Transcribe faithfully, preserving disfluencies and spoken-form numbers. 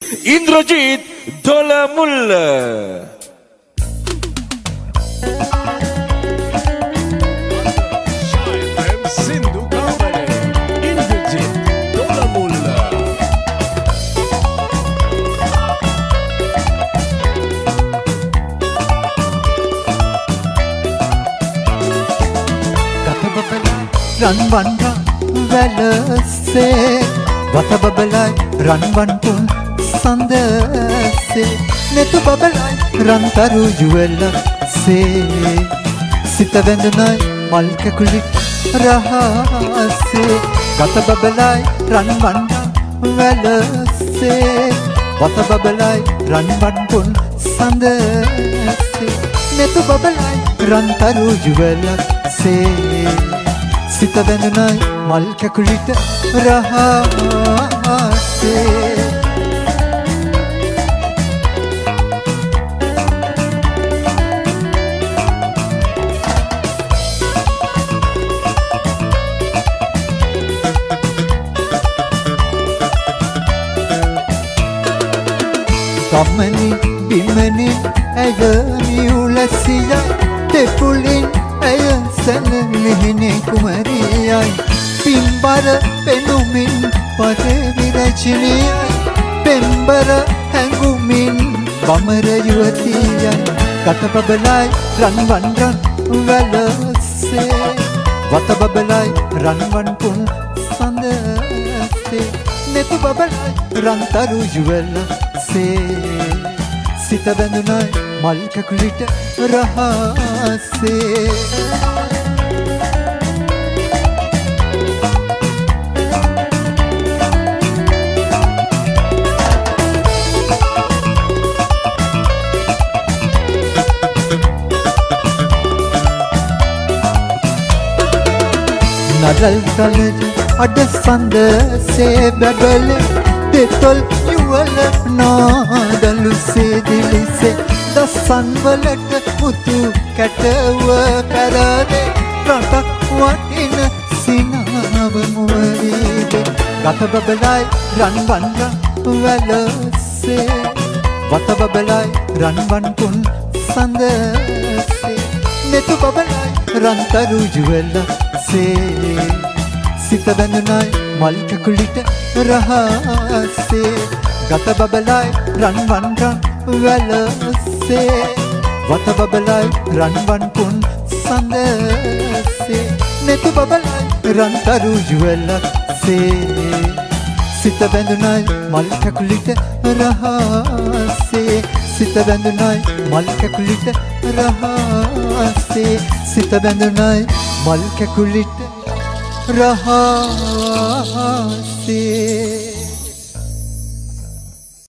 ඉන්ද්‍රජීත් දොළමුල්ල. Ranwan වැලසේ වත බබලයි රන්වන් පුන් සඳසේ නෙතු බබලයි රන්තරු යුවලසේ සිත වැඳුනයි මල් කැකුලි රහසේ ගත බබලයි රන්වන් වැලසේ වත බබලයි රන්වන් පුන් සඳසේ නෙතු බබලයි රන්තරු යුවලසේ සිත වැඳුනයි මල් කැකුලිට රහසේ කම්මනි බිම්මනි ඇය නියුලසිය තෙපුලින් ඇය සැනලිහිනේ කුමරියයි පිම්බර පෙනුමින් පරවිරචිනියයි පෙම්බර හැඟුමින් බමර යුවතියයි ගත බබලයි රන්වන් රන් වැලසේ වත බබලයි රන්වන් පුන් සඳසේ නෙතු බබලයි රන්තරු යුවලසේ සිත බැඳුනයි මල් කැකුලිට රහසේ නරල් කලට අඩ සඳසේ බැබල දෙතොල් යුවල නාදලුසේ දිලිසේ දසන් වලට මුතු කැටව පැරදේ රටක් වටින සිනාව මුවරිදේ ගත බබලයි රන්වන් වැලසේ වත බබලයි රන්වන් පුන් සඳසේ නෙතු බබලයි රන්තරු යුවලසේ සිත බැඳුනයි මල් කැකුලිට රහසේ ගත බබලයි රන්වන් රන් වැලසේ වත බබලයි රන්වන් පුන් සඳසේ නෙතු බබලයි රන්තරු යුවලසේ සිත බැඳුනයි මල් කැකුලිට රහසේ සිත බැඳුනයි මල් කැකුලිට රහසේ සිත බැඳුනයි මල් කැකුලිට රහසේ